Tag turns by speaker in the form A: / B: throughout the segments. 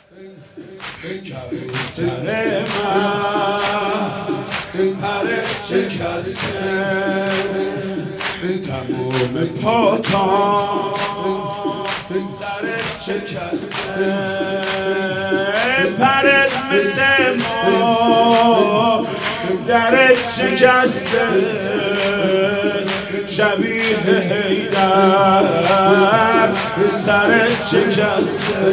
A: کبوتر من پر شکسته تموم پاتان سرت شکسته پرت مثل ما درت شکسته شبیه حیدر سرت شکسته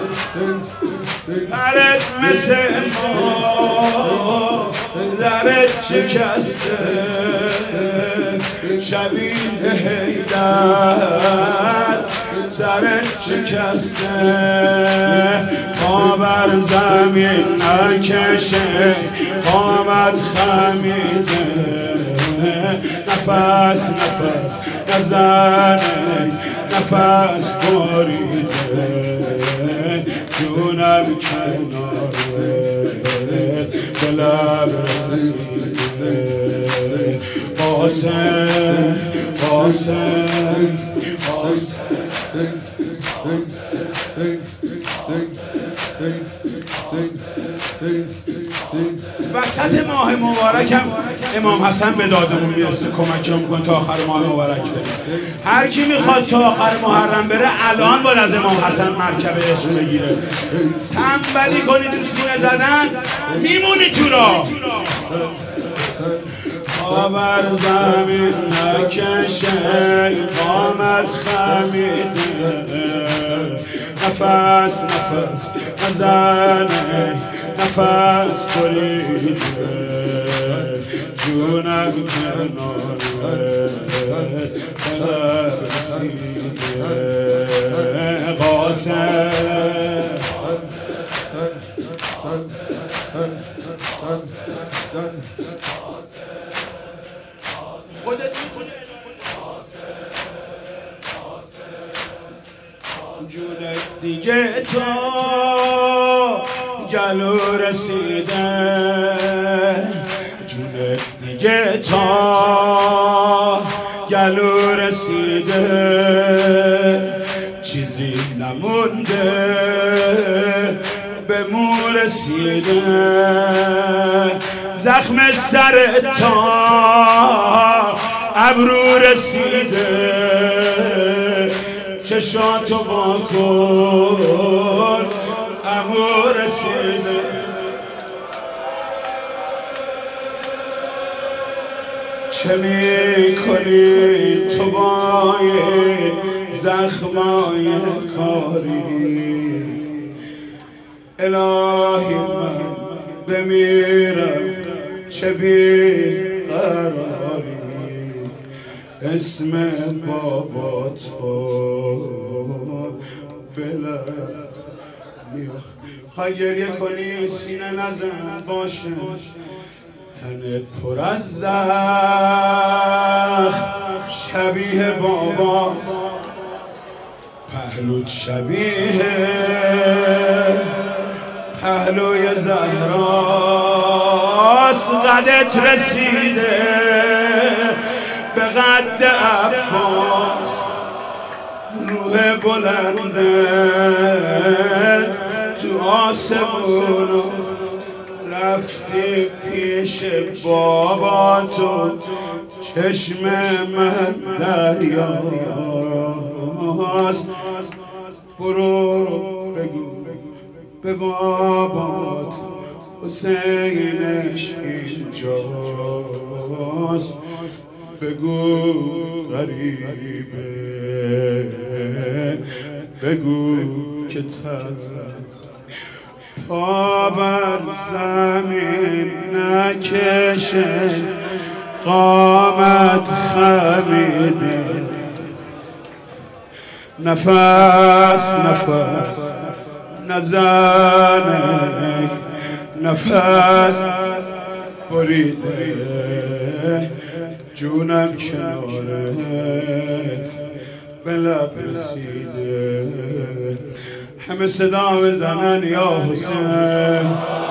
A: پرت مثل ما درت شکسته شبیه حیدر سرت شکسته پا بر زمین نکشه قامت خمیده نفس نزنه نفس بریده جونم کناره به لب رسیده وسط ماه مبارکم امام حسن به دادمون میرسه کمکمون میکنه تا آخر ماه مبارک بریم. هر کی میخواد تا آخر محرم بره الان باید از امام حسن مرکب عشق بگیره. تنبلی کنی تو سینه زدن میمونی تو راه. پا بر زمین نکشه قامت خمیده نفس نزنه نفس بریده جونم کناره رسیده خودت جونت دیگه تا گلو رسیده جونت دیگه تا گلو رسیده چیزی نمونده به مو رسیده زخم سرت تا ابرو رسیده چشاتو با کن امو رسیده چه میکنی تو با این زخمای کاری الهی من بمیرم چه بیقراری اسم بابا تو بلد خواهی گریه کنی سینه نزن باشه تنت پر از زخم شبیه باباست پهلوت شبیه پهلوی زهراست قدت رسیده به قد عباس روح بلندت تو آسمونو رفتی پیش بابا تو چشم من دریاست برو بگو به بابات حسینش اینجاست بگو غریبه بگو که پا بر زمین نکشه قامت خمیده نفس نزنه نفس بریده جونم کنارت به لب رسیده همه صدا بزنن یا حسین